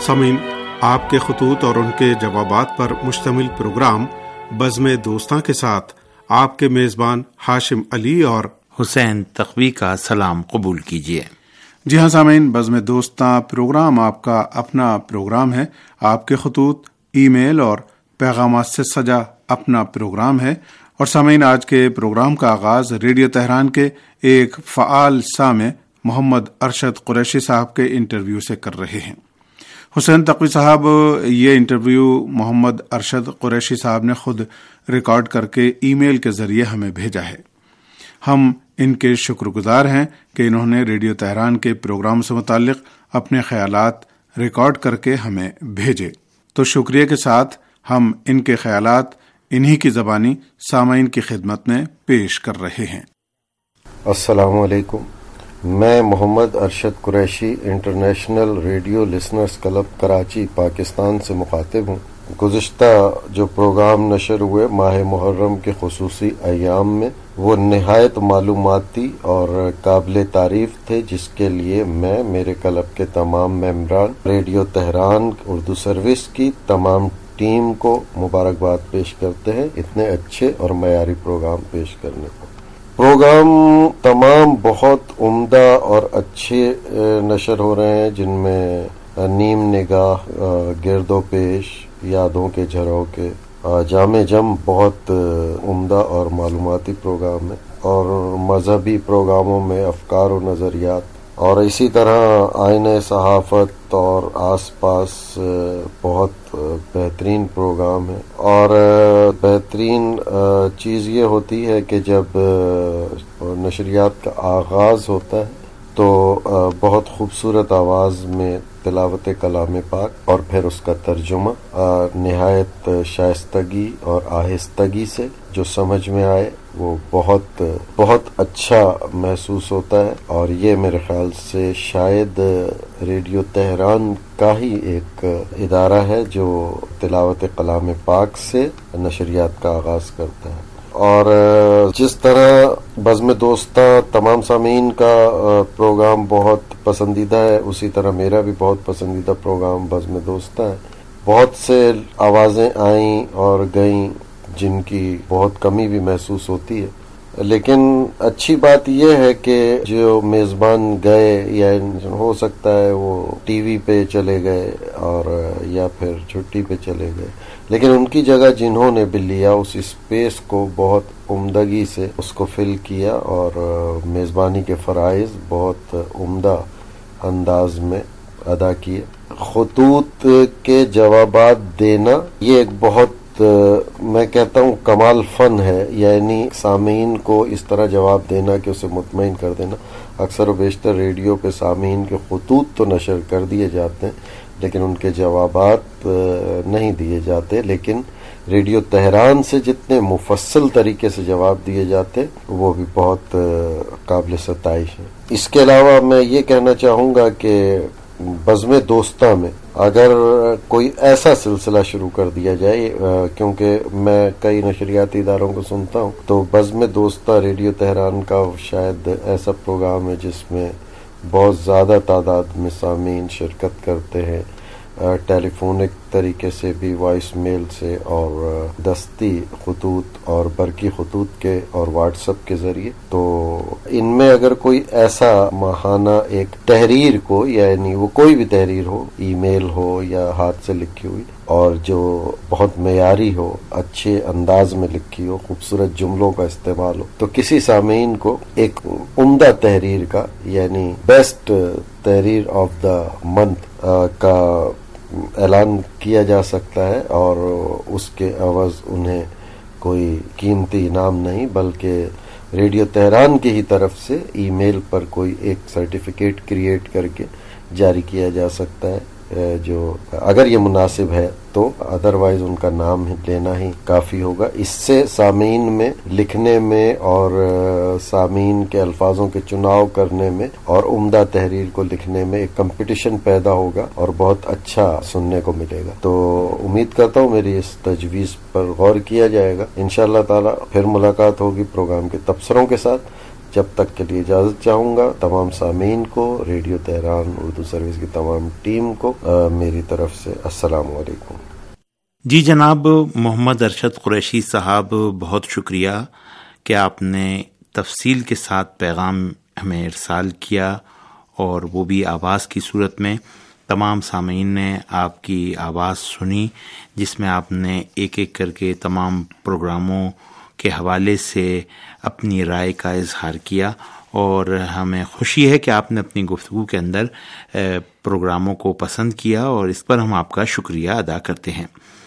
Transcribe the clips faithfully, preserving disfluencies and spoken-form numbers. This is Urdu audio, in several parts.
سامعین، آپ کے خطوط اور ان کے جوابات پر مشتمل پروگرام بزم دوستاں کے ساتھ آپ کے میزبان ہاشم علی اور حسین تقوی کا سلام قبول کیجیے۔ جی ہاں سامعین، بزم دوستاں پروگرام آپ کا اپنا پروگرام ہے۔ آپ کے خطوط، ای میل اور پیغامات سے سجا اپنا پروگرام ہے۔ اور سامعین، آج کے پروگرام کا آغاز ریڈیو تہران کے ایک فعال سامع محمد ارشد قریشی صاحب کے انٹرویو سے کر رہے ہیں۔ حسین تقوی صاحب، یہ انٹرویو محمد ارشد قریشی صاحب نے خود ریکارڈ کر کے ای میل کے ذریعے ہمیں بھیجا ہے۔ ہم ان کے شکر گزار ہیں کہ انہوں نے ریڈیو تہران کے پروگرام سے متعلق اپنے خیالات ریکارڈ کر کے ہمیں بھیجے۔ تو شکریہ کے ساتھ ہم ان کے خیالات انہی کی زبانی سامعین کی خدمت میں پیش کر رہے ہیں۔ السلام علیکم، میں Muhammad Arshad Qureshi international radio listeners club Karachi Pakistan سے مخاطب ہوں۔ گزشتہ جو پروگرام نشر ہوئے ماہ محرم کے خصوصی ایام میں، وہ نہایت معلوماتی اور قابل تعریف تھے، جس کے لیے میں میرے کلب کے تمام ممبران، ریڈیو تہران اردو سروس کی تمام ٹیم کو مبارکباد پیش کرتے ہیں اتنے اچھے اور معیاری پروگرام پیش کرنے کو۔ پروگرام تمام بہت عمدہ اور اچھے نشر ہو رہے ہیں، جن میں نیم نگاہ، گرد و پیش، یادوں کے جھروکے، جامع جم بہت عمدہ اور معلوماتی پروگرام ہے، اور مذہبی پروگراموں میں افکار و نظریات، اور اسی طرح آئینہ صحافت اور آس پاس بہت بہترین پروگرام ہے۔ اور بہترین چیز یہ ہوتی ہے کہ جب نشریات کا آغاز ہوتا ہے تو بہت خوبصورت آواز میں تلاوت کلام پاک اور پھر اس کا ترجمہ نہایت شائستگی اور آہستگی سے جو سمجھ میں آئے، وہ بہت بہت اچھا محسوس ہوتا ہے۔ اور یہ میرے خیال سے شاید ریڈیو تہران کا ہی ایک ادارہ ہے جو تلاوت کلام پاک سے نشریات کا آغاز کرتا ہے۔ اور جس طرح بزم دوستاں تمام سامعین کا پروگرام بہت پسندیدہ ہے، اسی طرح میرا بھی بہت پسندیدہ پروگرام بزم دوستاں ہے۔ بہت سے آوازیں آئیں اور گئیں جن کی بہت کمی بھی محسوس ہوتی ہے، لیکن اچھی بات یہ ہے کہ جو میزبان گئے، یا ہو سکتا ہے وہ ٹی وی پہ چلے گئے اور یا پھر چھٹی پہ چلے گئے، لیکن ان کی جگہ جنہوں نے بھی لیا اس اسپیس کو بہت عمدگی سے اس کو فل کیا، اور میزبانی کے فرائض بہت عمدہ انداز میں ادا کیے۔ خطوط کے جوابات دینا یہ ایک بہت میں کہتا ہوں کمال فن ہے، یعنی سامعین کو اس طرح جواب دینا کہ اسے مطمئن کر دینا۔ اکثر و بیشتر ریڈیو پہ سامعین کے خطوط تو نشر کر دیے جاتے ہیں، لیکن ان کے جوابات نہیں دیے جاتے، لیکن ریڈیو تہران سے جتنے مفصل طریقے سے جواب دیے جاتے وہ بھی بہت قابل ستائش ہے۔ اس کے علاوہ میں یہ کہنا چاہوں گا کہ بزم دوستاں میں اگر کوئی ایسا سلسلہ شروع کر دیا جائے، کیونکہ میں کئی نشریاتی اداروں کو سنتا ہوں، تو بزم دوستاں ریڈیو تہران کا شاید ایسا پروگرام ہے جس میں بہت زیادہ تعداد میں سامعین شرکت کرتے ہیں، ٹیلی فونک طریقے سے بھی، وائس میل سے، اور دستی خطوط اور برقی خطوط کے اور واٹس ایپ کے ذریعے۔ تو ان میں اگر کوئی ایسا ماہانہ ایک تحریر کو، یعنی وہ کوئی بھی تحریر ہو، ای میل ہو یا ہاتھ سے لکھی ہوئی، اور جو بہت معیاری ہو، اچھے انداز میں لکھی ہو، خوبصورت جملوں کا استعمال ہو، تو کسی سامعین کو ایک عمدہ تحریر کا، یعنی بیسٹ تحریر آف دا منتھ کا اعلان کیا جا سکتا ہے، اور اس کے عوض انہیں کوئی قیمتی انعام نہیں بلکہ ریڈیو تہران کی ہی طرف سے ای میل پر کوئی ایک سرٹیفکیٹ کریٹ کر کے جاری کیا جا سکتا ہے، جو اگر یہ مناسب ہے تو، ادروائز ان کا نام لینا ہی کافی ہوگا۔ اس سے سامعین میں لکھنے میں اور سامعین کے الفاظوں کے چناؤ کرنے میں اور عمدہ تحریر کو لکھنے میں ایک کمپٹیشن پیدا ہوگا اور بہت اچھا سننے کو ملے گا۔ تو امید کرتا ہوں میری اس تجویز پر غور کیا جائے گا۔ انشاءاللہ تعالی پھر ملاقات ہوگی پروگرام کے تبصروں کے ساتھ۔ جب تک کے لیے اجازت چاہوں گا. تمام سامعین کو، ریڈیو تہران اردو سروس کی تمام ٹیم کو میری طرف سے السلام علیکم. جی جناب محمد ارشد قریشی صاحب، بہت شکریہ کہ آپ نے تفصیل کے ساتھ پیغام ہمیں ارسال کیا، اور وہ بھی آواز کی صورت میں. تمام سامعین نے آپ کی آواز سنی، جس میں آپ نے ایک ایک کر کے تمام پروگراموں کے حوالے سے اپنی رائے کا اظہار کیا، اور ہمیں خوشی ہے کہ آپ نے اپنی گفتگو کے اندر پروگراموں کو پسند کیا، اور اس پر ہم آپ کا شکریہ ادا کرتے ہیں.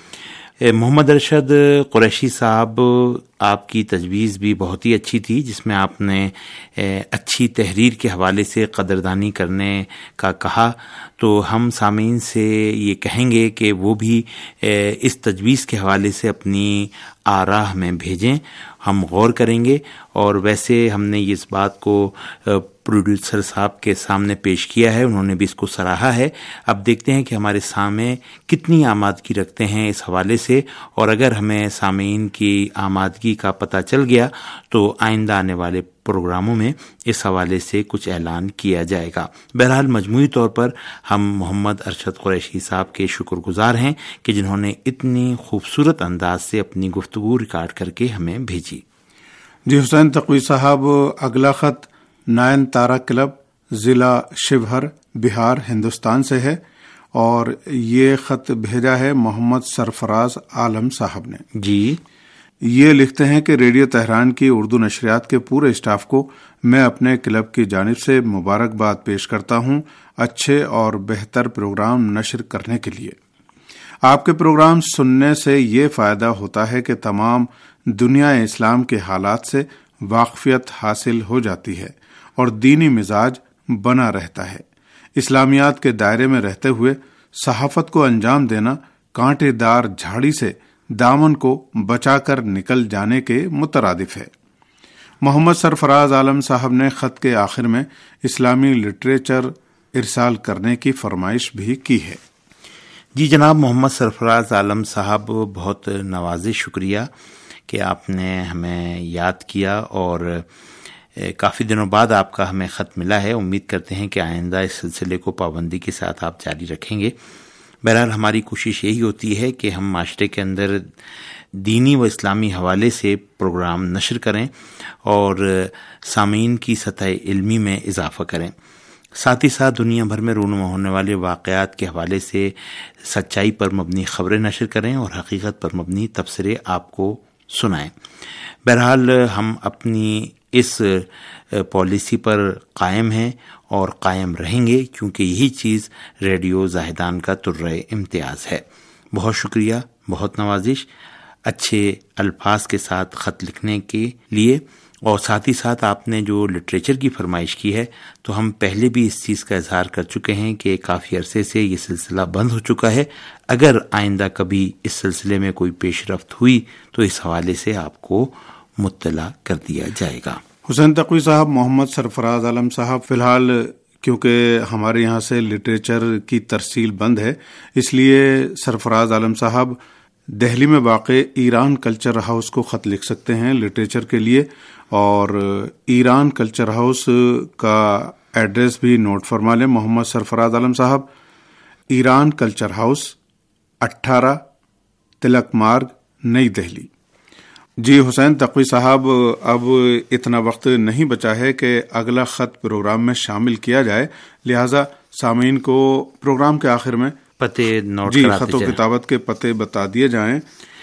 محمد ارشد قریشی صاحب، آپ کی تجویز بھی بہت ہی اچھی تھی، جس میں آپ نے اچھی تحریر کے حوالے سے قدردانی کرنے کا کہا. تو ہم سامعین سے یہ کہیں گے کہ وہ بھی اس تجویز کے حوالے سے اپنی آراء ہمیں بھیجیں، ہم غور کریں گے. اور ویسے ہم نے اس بات کو پروڈیوسر صاحب کے سامنے پیش کیا ہے، انہوں نے بھی اس کو سراہا ہے. اب دیکھتے ہیں کہ ہمارے سامع کتنی آمادگی رکھتے ہیں اس حوالے سے، اور اگر ہمیں سامعین کی آمادگی کا پتہ چل گیا تو آئندہ آنے والے پروگراموں میں اس حوالے سے کچھ اعلان کیا جائے گا. بہرحال مجموعی طور پر ہم محمد ارشد قریشی صاحب کے شکر گزار ہیں کہ جنہوں نے اتنی خوبصورت انداز سے اپنی گفتگو ریکارڈ کر کے ہمیں بھیجی. جی حسین تقوی صاحب، اگلا خط نائن تارا کلب، ضلع شیوہر، بہار، ہندوستان سے ہے، اور یہ خط بھیجا ہے محمد سرفراز عالم صاحب نے. جی، یہ لکھتے ہیں کہ ریڈیو تہران کی اردو نشریات کے پورے اسٹاف کو میں اپنے کلب کی جانب سے مبارکباد پیش کرتا ہوں اچھے اور بہتر پروگرام نشر کرنے کے لیے. آپ کے پروگرام سننے سے یہ فائدہ ہوتا ہے کہ تمام دنیا اسلام کے حالات سے واقفیت حاصل ہو جاتی ہے اور دینی مزاج بنا رہتا ہے. اسلامیات کے دائرے میں رہتے ہوئے صحافت کو انجام دینا کانٹے دار جھاڑی سے دامن کو بچا کر نکل جانے کے مترادف ہے. محمد سرفراز عالم صاحب نے خط کے آخر میں اسلامی لٹریچر ارسال کرنے کی فرمائش بھی کی ہے. جی جناب محمد سرفراز عالم صاحب، بہت نوازش شکریہ کہ آپ نے ہمیں یاد کیا، اور کافی دنوں بعد آپ کا ہمیں خط ملا ہے. امید کرتے ہیں کہ آئندہ اس سلسلے کو پابندی کے ساتھ آپ جاری رکھیں گے. بہرحال ہماری کوشش یہی ہوتی ہے کہ ہم معاشرے کے اندر دینی و اسلامی حوالے سے پروگرام نشر کریں اور سامعین کی سطح علمی میں اضافہ کریں. ساتھ ہی ساتھ دنیا بھر میں رونما ہونے والے واقعات کے حوالے سے سچائی پر مبنی خبریں نشر کریں اور حقیقت پر مبنی تبصرے آپ کو سنائیں. بہرحال ہم اپنی اس پالیسی پر قائم ہیں اور قائم رہیں گے، کیونکہ یہی چیز ریڈیو زاہدان کا ترہ امتیاز ہے. بہت شکریہ، بہت نوازش اچھے الفاظ کے ساتھ خط لکھنے کے لیے. اور ساتھ ہی ساتھ آپ نے جو لٹریچر کی فرمائش کی ہے، تو ہم پہلے بھی اس چیز کا اظہار کر چکے ہیں کہ کافی عرصے سے یہ سلسلہ بند ہو چکا ہے. اگر آئندہ کبھی اس سلسلے میں کوئی پیش رفت ہوئی تو اس حوالے سے آپ کو مطلع کر دیا جائے گا. حسین تقوی صاحب، محمد سرفراز عالم صاحب، فی الحال کیونکہ ہمارے یہاں سے لٹریچر کی ترسیل بند ہے، اس لیے سرفراز عالم صاحب دہلی میں واقع ایران کلچر ہاؤس کو خط لکھ سکتے ہیں لٹریچر کے لیے. اور ایران کلچر ہاؤس کا ایڈریس بھی نوٹ فرما لیں محمد سرفراز عالم صاحب. ایران کلچر ہاؤس، اٹھارہ تلک مارگ، نئی دہلی. جی حسین تقوی صاحب، اب اتنا وقت نہیں بچا ہے کہ اگلا خط پروگرام میں شامل کیا جائے، لہذا سامعین کو پروگرام کے آخر میں پتے نوٹ جی کراتے خط و جائیں. کتابت کے پتے بتا دیے جائیں.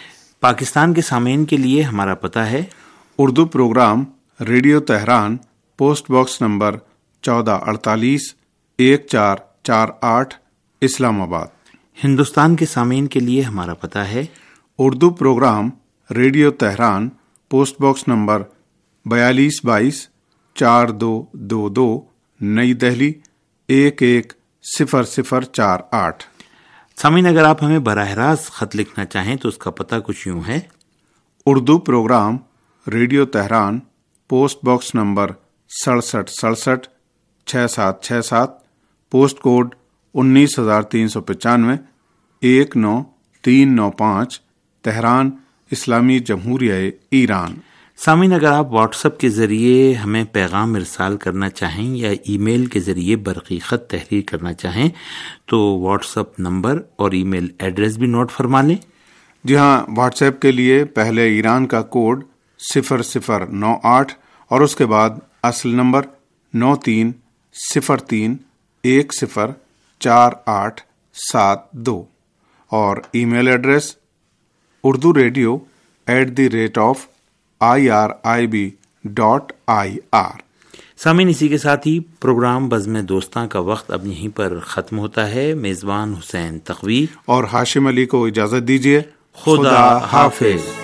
پاکستان کے سامعین کے لیے ہمارا پتہ ہے Urdu program, radio Tehran, post box number چودہ اڑتالیس ایک چار چار آٹھ، اسلام آباد. ہندوستان کے سامعین کے لیے ہمارا پتہ ہے Urdu program, radio Tehran, post box number بیالیس بائیس چار دو دو دو، نئی دہلی ایک ایک صفر صفر چار آٹھ. سامعین، اگر آپ ہمیں براہ راست خط لکھنا چاہیں تو اس کا پتہ کچھ یوں ہے: Urdu program, radio Tehran, post box number سڑسٹھ سڑسٹھ چھ سات چھ سات، پوسٹ کوڈ انیس ہزار تین سو پچانوے، ایک نو تین نو پانچ، تہران، اسلامی جمہوریہ ایران. سامعین، اگر آپ واٹس ایپ کے ذریعے ہمیں پیغام ارسال کرنا چاہیں یا ای میل کے ذریعے برقی خط تحریر کرنا چاہیں تو واٹس ایپ نمبر اور ای میل ایڈریس بھی نوٹ فرما لیں۔ جی ہاں، واٹس ایپ کے لیے پہلے ایران کا کوڈ صفر صفر نو آٹھ اور اس کے بعد اصل نمبر نو تین صفر تین ایک صفر چار آٹھ سات دو، اور email address Urdu radio at the rate of I R I B dot I R. سامعین، اسی کے ساتھ ہی پروگرام بزم دوستاں کا وقت اب یہیں پر ختم ہوتا ہے۔ میزبان حسین تقوی اور ہاشم علی کو اجازت دیجیے۔ خدا حافظ۔